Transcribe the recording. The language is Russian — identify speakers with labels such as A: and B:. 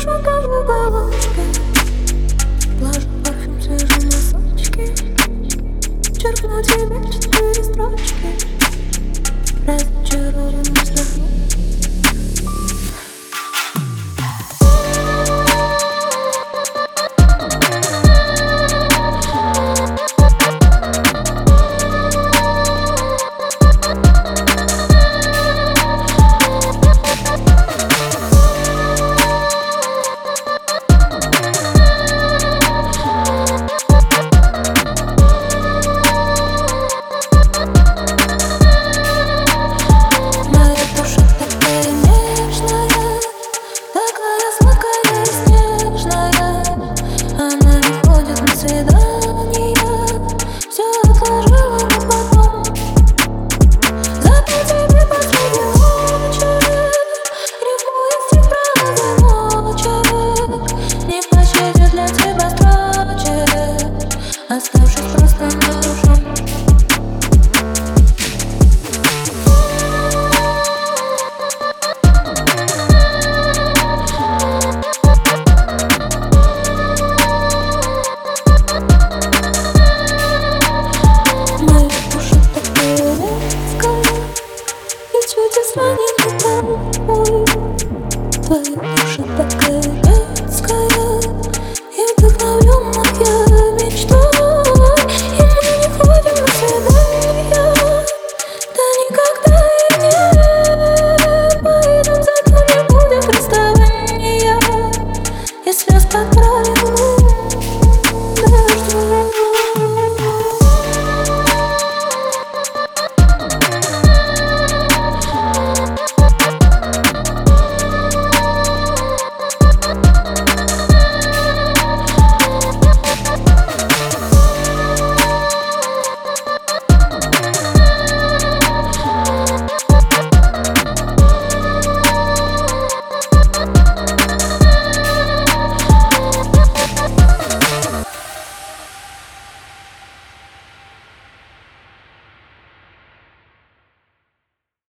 A: шаговой головочке глажу парфюм свежей носочки. Черкну тебе 4 строчки, разочарованно вздохну. Оставшись просто на душе. Моя душа такая резкая, и чуть изранена тобой. Твоя душа такая резкая, и вдохновленная мечтой.